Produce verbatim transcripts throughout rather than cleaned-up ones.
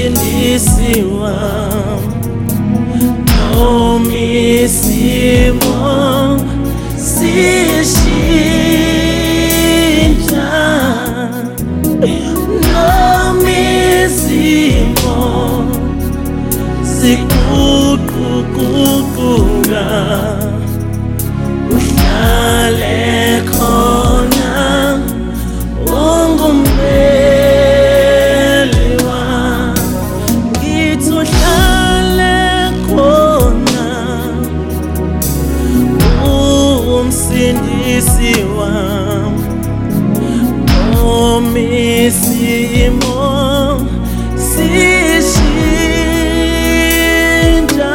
umsindisi wami, noma isimo sishintsha, noma izimo ziguquguquka, uhlale khona ungumeli wami. Ngithi uhlale khona umsindisi wami, noma isimo sishintsha,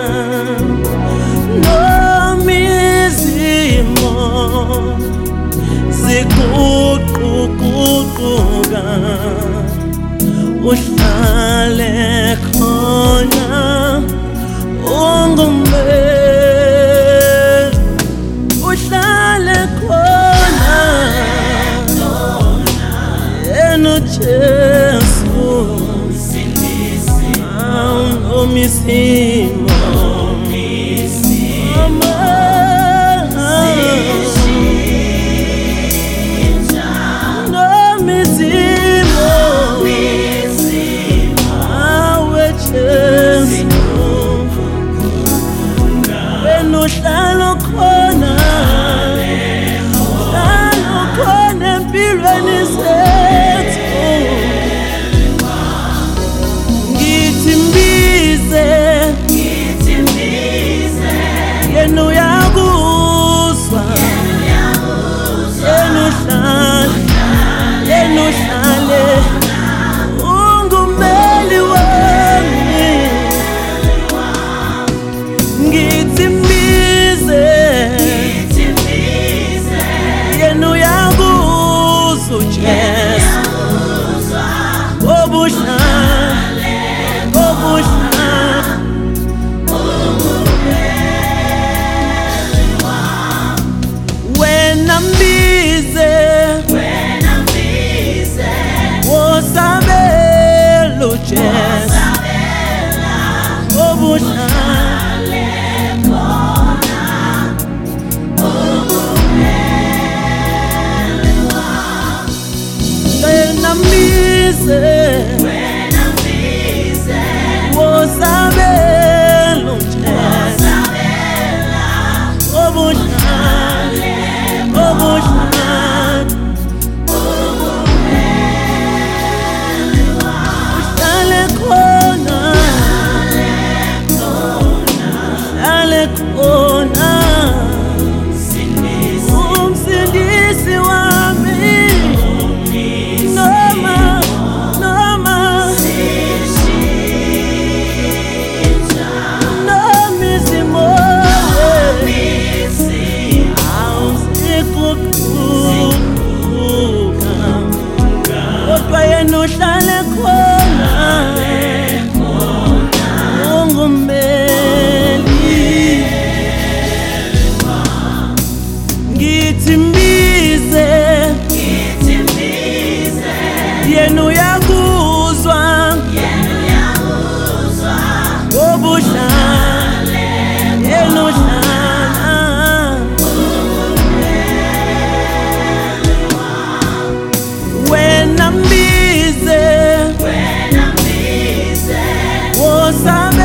noma izimo ziguquguquka, uhlale khona ungumeli, uhlale khona yena Jesu umsindisi, noma isimo uhlalo khona, uhlalo khona empilweni zethu. Ngithi mbize, yena uyakuzwa, yena uhlale, yena uhlale ungumeli wami. Ngithi yena uyakuzwa Jesu, obuhlale, obuhlale wena mbize, wosabelo Jesu, obuhlale Mbize, wena mbize, wosabelo Jesu, obuhlale, obuhlale, uhlale khona, uhlale khona umsindisi wami, uhlale khona ungumeli. Ngithi mbize, yena uyakuzwa, obuhlale, yena uhlala, wena mbize, wosabelo